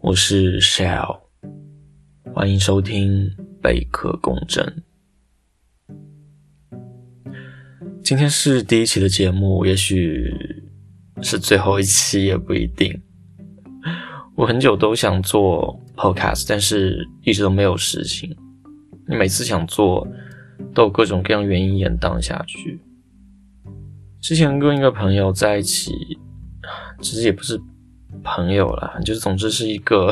我是 Shell， 欢迎收听贝壳共振。今天是第一期的节目，也许是最后一期也不一定。我很久都想做 podcast， 但是一直都没有实行。你每次想做都有各种各样原因延宕下去。之前跟一个朋友在一起，其实也不是朋友啦，就是总之是一个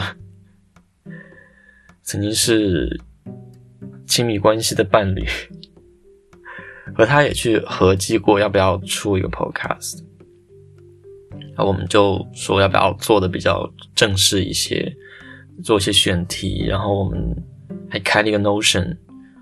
曾经是亲密关系的伴侣，和他也去合计过要不要出一个 podcast。我们就说要不要做的比较正式一些，做一些选题，然后我们还开了一个 Notion，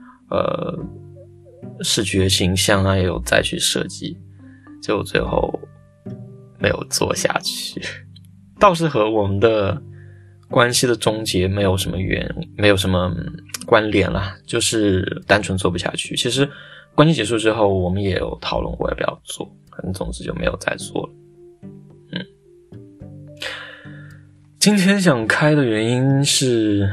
视觉形象啊也有再去设计，结果最后没有做下去。倒是和我们的关系的终结没有什么关联啦，就是单纯做不下去。其实关系结束之后，我们也有讨论过要不要做，总之就没有再做了。今天想开的原因是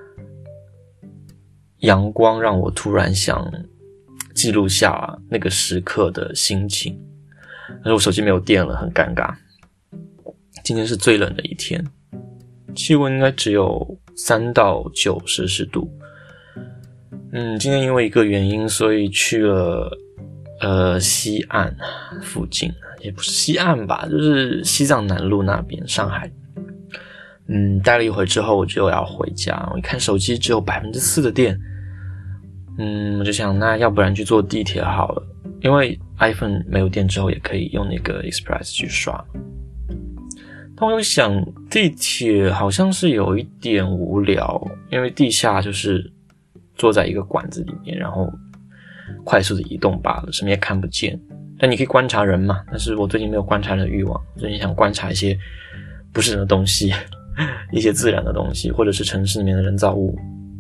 阳光让我突然想记录下那个时刻的心情，但是我手机没有电了，很尴尬。今天是最冷的一天，气温应该只有3到9摄氏度。今天因为一个原因，所以去了西岸附近，也不是西岸吧，就是西藏南路那边，上海。待了一会之后我就要回家，我一看手机只有 4% 的电，我就想那要不然去坐地铁好了，因为 iPhone 没有电之后也可以用那个 Express 去刷。但我又想地铁好像是有一点无聊，因为地下就是坐在一个管子里面，然后快速的移动罢了，什么也看不见。但你可以观察人嘛，但是我最近没有观察人的欲望，最近想观察一些不是人的东西，一些自然的东西，或者是城市里面的人造物，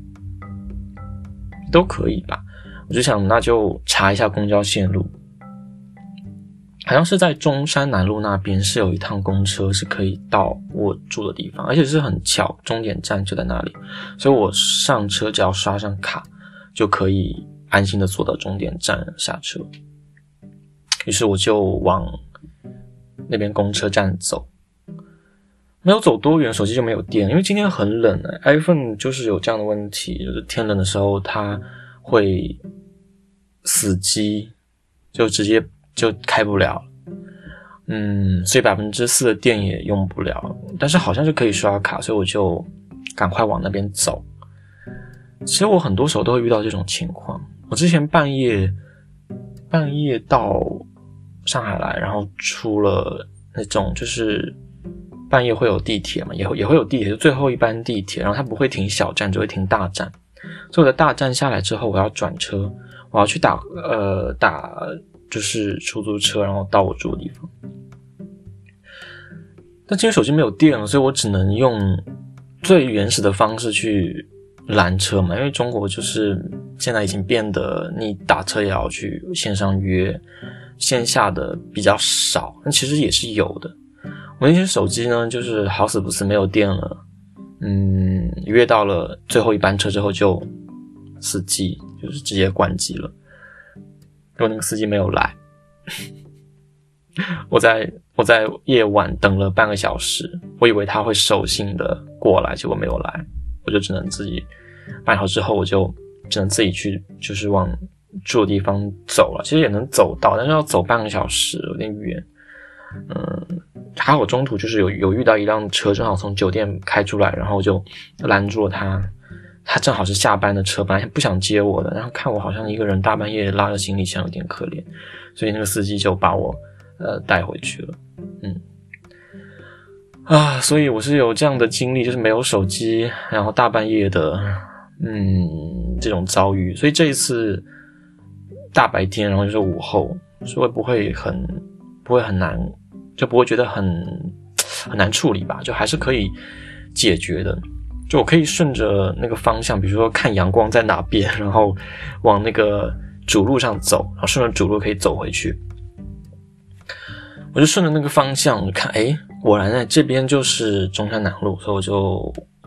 都可以吧。我就想那就查一下公交线路，好像是在中山南路那边是有一趟公车是可以到我住的地方，而且是很巧，终点站就在那里，所以我上车只要刷上卡就可以安心的坐到终点站下车。于是我就往那边公车站走，没有走多远手机就没有电，因为今天很冷iPhone 就是有这样的问题，就是天冷的时候它会死机，就直接就开不了，所以 4% 的电也用不了，但是好像是可以刷卡，所以我就赶快往那边走。其实我很多时候都会遇到这种情况，我之前半夜到上海来，然后出了那种就是半夜会有地铁嘛，也会有地铁，就最后一班地铁，然后它不会停小站，只会停大站，所以我在大站下来之后我要转车，我要去打就是出租车，然后到我住的地方。但今天手机没有电了，所以我只能用最原始的方式去拦车嘛，因为中国就是现在已经变得你打车也要去线上约，线下的比较少，但其实也是有的。我那天手机呢就是好死不死没有电了，约到了最后一班车之后就死机，就是直接关机了。结果那个司机没有来，我在夜晚等了半个小时，我以为他会守信的过来，结果没有来，我就只能自己半小时之后我就只能自己去就是往住的地方走了，其实也能走到，但是要走半个小时有点远。还好中途就是有遇到一辆车正好从酒店开出来，然后就拦住了他正好是下班的车，本来不想接我的，然后看我好像一个人大半夜拉着行李箱有点可怜，所以那个司机就把我带回去了。所以我是有这样的经历，就是没有手机，然后大半夜的这种遭遇。所以这一次大白天，然后就是午后，所以不会很难，就不会觉得很难处理吧，就还是可以解决的。就我可以顺着那个方向，比如说看阳光在哪边，然后往那个主路上走，然后顺着主路可以走回去。我就顺着那个方向看，果然这边就是中山南路，所以我就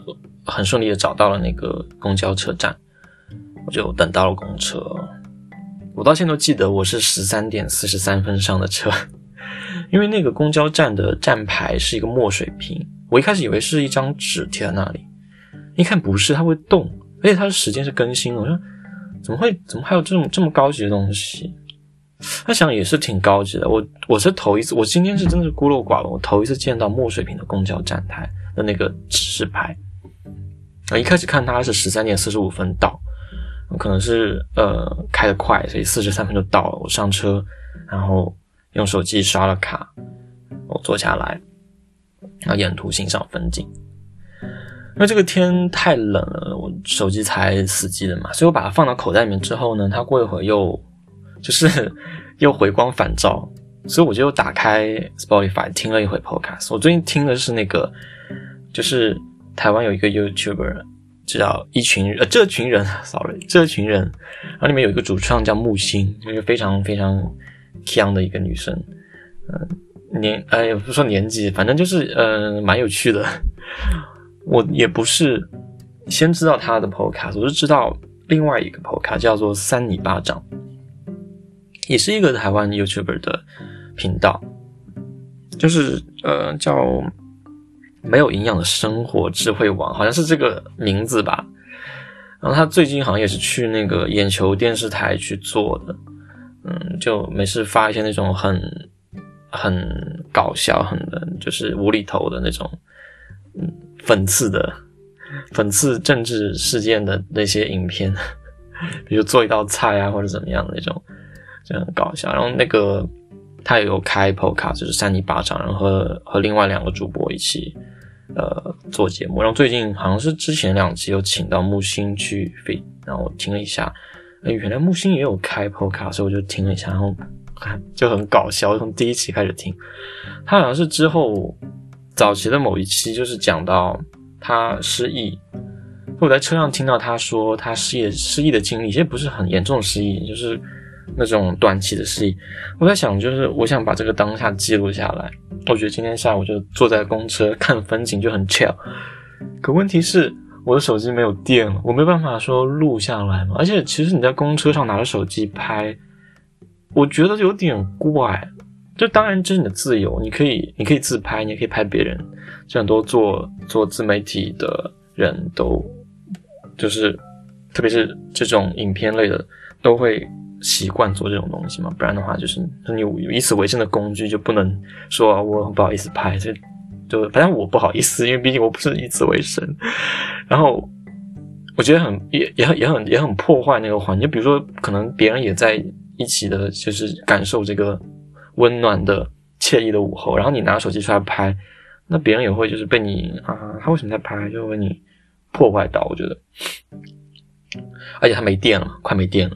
很顺利的找到了那个公交车站，我就等到了公车。我到现在都记得我是13点43分上的车，因为那个公交站的站牌是一个墨水屏，我一开始以为是一张纸贴在那里，一看不是，它会动，而且它的时间是更新的，我说怎么还有这么高级的东西？他想也是挺高级的，我是头一次，我今天是真的是孤陋寡闻，我头一次见到墨水屏的公交站台的那个指示牌。一开始看它是13点45分到，可能是开得快，所以43分就到了。我上车，然后用手机刷了卡，我坐下来，然后沿途欣赏风景。因为这个天太冷了，我手机才死机的嘛，所以我把它放到口袋里面之后呢，它过一会儿又回光返照，所以我就打开 Spotify 听了一回 podcast。我最近听的是那个，就是台湾有一个 YouTuber 叫这群人，然后里面有一个主唱叫木星，就是非常非常强的一个女生，也不是说年纪，反正就是蛮有趣的。我也不是先知道她的 podcast， 我是知道另外一个 podcast 叫做3你巴掌，也是一个台湾 YouTuber 的频道，就是叫没有营养的生活智慧网，好像是这个名字吧。然后他最近好像也是去那个眼球电视台去做的，就没事发一些那种很搞笑、就是无厘头的那种，讽刺政治事件的那些影片，比如做一道菜啊或者怎么样的那种，就很搞笑。然后那个他也有开 podcast， 就是3你巴掌，然后和另外2个主播一起做节目。然后最近好像是之前2集有请到木星去 feed， 然后我听了一下，原来木星也有开 podcast， 所以我就听了一下，然后就很搞笑，从第1期开始听。他好像是之后早期的某一期就是讲到他失忆，我在车上听到他说他失忆的经历，其实不是很严重的失忆，就是那种短期的失忆。我在想，就是我想把这个当下记录下来。我觉得今天下午就坐在公车看风景就很 chill， 可问题是我的手机没有电了，我没办法说录下来嘛。而且其实你在公车上拿着手机拍，我觉得有点怪。就当然这是你的自由，你可以自拍，你也可以拍别人。就很多做自媒体的人都就是特别是这种影片类的都会习惯做这种东西嘛，不然的话就是你有以此为生的工具，就不能说我不好意思拍，就反正我不好意思，因为毕竟我不是以此为生。然后我觉得也很破坏那个环境，比如说可能别人也在一起的，就是感受这个温暖的惬意的午后，然后你拿手机出来拍，那别人也会就是被你他为什么在拍，就被你破坏到，我觉得。而且他没电了嘛，快没电了。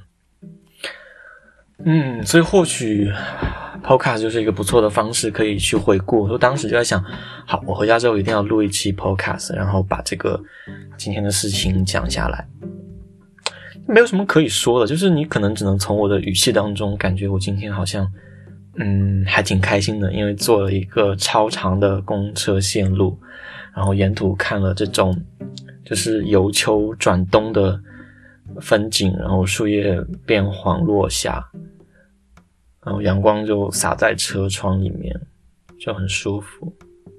所以或许 podcast 就是一个不错的方式，可以去回顾。我当时就在想，好，我回家之后一定要录一期 podcast， 然后把这个今天的事情讲下来。没有什么可以说的，就是你可能只能从我的语气当中感觉我今天好像还挺开心的，因为坐了一个超长的公车线路，然后沿途看了这种就是由秋转冬的风景，然后树叶变黄落下，然后阳光就洒在车窗里面，就很舒服。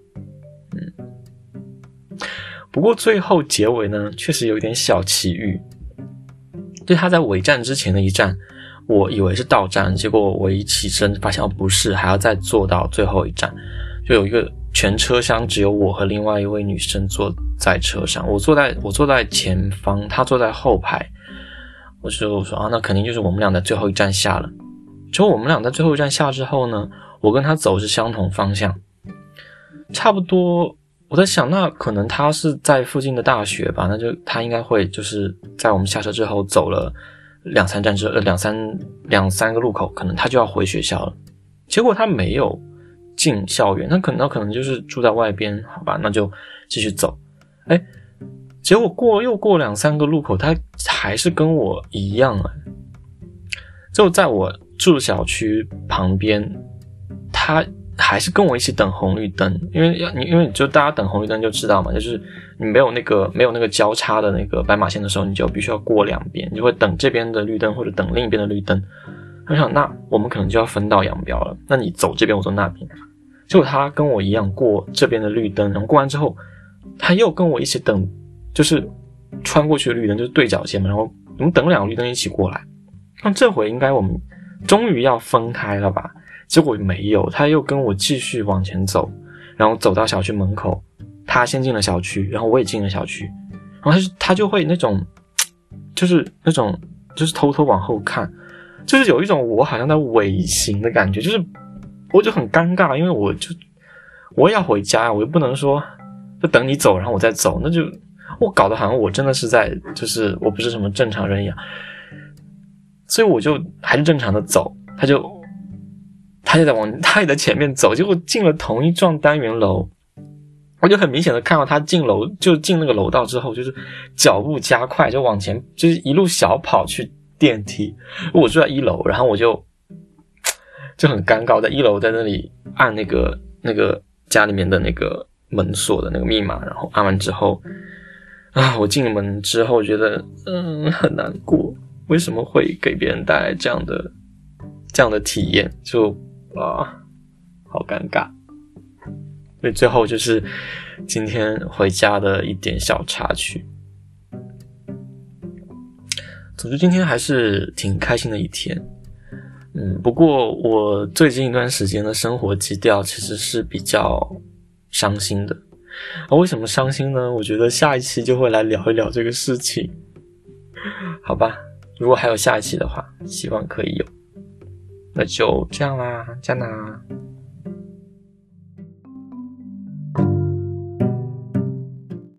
不过最后结尾呢，确实有点小奇遇。就他在尾站之前的一站，我以为是到站，结果我一起身发现不是，还要再坐到最后一站。就有一个全车厢只有我和另外一位女生坐在车上，我坐在前方，她坐在后排。我就说那肯定就是我们俩在最后一站下了。结果我们俩在最后一站下之后呢，我跟她走是相同方向，差不多。我在想，那可能她是在附近的大学吧，那就她应该会就是在我们下车之后走了两三个路口，可能她就要回学校了。结果她没有进校园，那可能就是住在外边，好吧，那就继续走。结果又过2-3个路口，他还是跟我一样就在我住的小区旁边，他还是跟我一起等红绿灯，因为就大家等红绿灯就知道嘛，就是你没有那个交叉的那个斑马线的时候，你就必须要过两边，你就会等这边的绿灯或者等另一边的绿灯。我想那我们可能就要分道扬镳了，那你走这边我走那边。结果他跟我一样过这边的绿灯，然后过完之后他又跟我一起等，就是穿过去的绿灯就是对角线嘛，然后我们等两个绿灯一起过来。那这回应该我们终于要分开了吧，结果没有，他又跟我继续往前走，然后走到小区门口，他先进了小区，然后我也进了小区，然后他就会那种就是偷偷往后看，就是有一种我好像在尾行的感觉，就是我就很尴尬，因为我也要回家，我又不能说就等你走然后我再走，那就我搞得好像我真的是在就是我不是什么正常人一样，所以我就还是正常的走，他也在前面走，结果进了同一幢单元楼，我就很明显的看到他进那个楼道之后，就是脚步加快，就往前，就是一路小跑去电梯。我住在1楼，然后我就很尴尬，在1楼在那里按那个家里面的那个门锁的那个密码，然后按完之后我进门之后觉得很难过，为什么会给别人带来这样的体验，就好尴尬。所以最后就是今天回家的一点小插曲。总之今天还是挺开心的一天。不过我最近一段时间的生活基调其实是比较伤心的。为什么伤心呢？我觉得下一期就会来聊一聊这个事情。好吧，如果还有下一期的话，希望可以有。那就这样啦，加拿。